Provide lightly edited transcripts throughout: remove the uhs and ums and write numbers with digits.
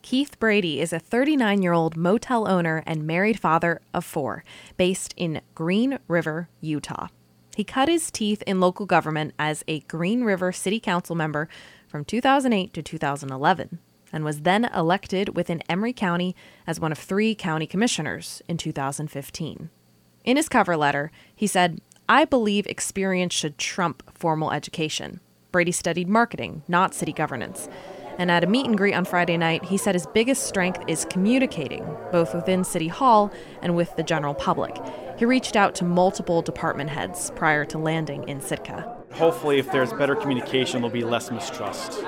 Keith Brady is a 39-year-old motel owner and married father of 4, based in Green River, Utah. He cut his teeth in local government as a Green River City Council member from 2008 to 2011, and was then elected within Emery County as one of 3 county commissioners in 2015. In his cover letter, he said, "I believe experience should trump formal education." Brady studied marketing, not city governance. And at a meet and greet on Friday night, he said his biggest strength is communicating, both within City Hall and with the general public. He reached out to multiple department heads prior to landing in Sitka. Hopefully, if there's better communication, there'll be less mistrust,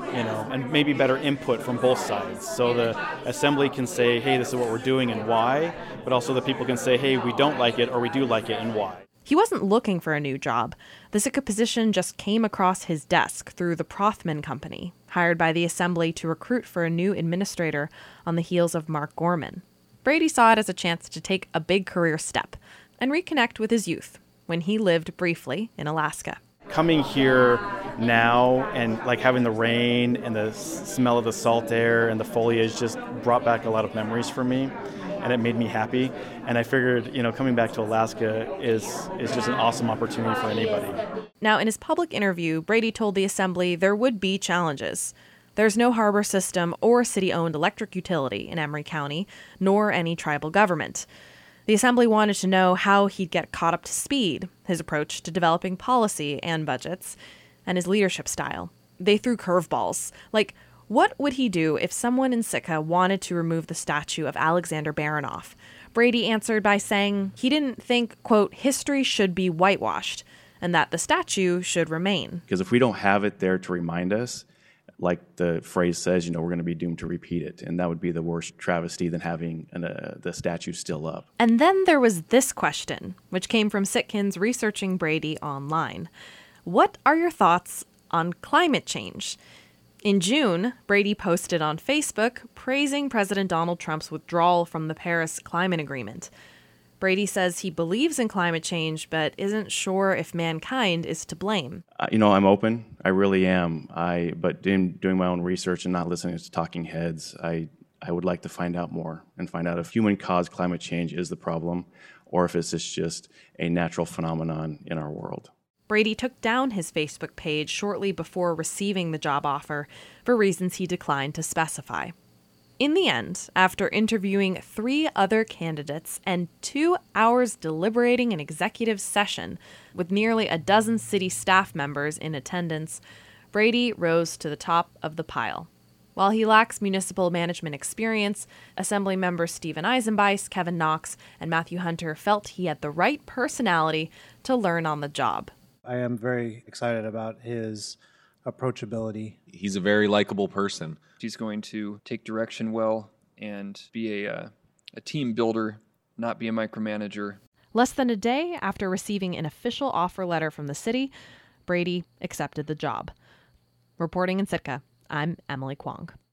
and maybe better input from both sides. So the assembly can say, hey, this is what we're doing and why, but also the people can say, hey, we don't like it or we do like it and why. He wasn't looking for a new job. The Sitka position just came across his desk through the Prothman Company, hired by the Assembly to recruit for a new administrator on the heels of Mark Gorman. Brady saw it as a chance to take a big career step and reconnect with his youth when he lived briefly in Alaska. Coming here now and having the rain and the smell of the salt air and the foliage just brought back a lot of memories for me. And it made me happy. And I figured, coming back to Alaska is just an awesome opportunity for anybody. Now, in his public interview, Brady told the Assembly there would be challenges. There's no harbor system or city-owned electric utility in Emery County, nor any tribal government. The Assembly wanted to know how he'd get caught up to speed, his approach to developing policy and budgets, and his leadership style. They threw curveballs, like, what would he do if someone in Sitka wanted to remove the statue of Alexander Baranoff? Brady answered by saying he didn't think, quote, history should be whitewashed, and that the statue should remain. Because if we don't have it there to remind us, like the phrase says, we're going to be doomed to repeat it. And that would be the worst travesty than having the statue still up. And then there was this question, which came from Sitkans researching Brady online. What are your thoughts on climate change? In June, Brady posted on Facebook praising President Donald Trump's withdrawal from the Paris Climate Agreement. Brady says he believes in climate change, but isn't sure if mankind is to blame. I'm open. I really am. But doing my own research and not listening to talking heads, I would like to find out more and find out if human-caused climate change is the problem or if it's just a natural phenomenon in our world. Brady took down his Facebook page shortly before receiving the job offer for reasons he declined to specify. In the end, after interviewing 3 other candidates and 2 hours deliberating an executive session with nearly a dozen city staff members in attendance, Brady rose to the top of the pile. While he lacks municipal management experience, Assembly members Stephen Eisenbeis, Kevin Knox, and Matthew Hunter felt he had the right personality to learn on the job. I am very excited about his approachability. He's a very likable person. He's going to take direction well and be a team builder, not be a micromanager. Less than a day after receiving an official offer letter from the city, Brady accepted the job. Reporting in Sitka, I'm Emily Kwong.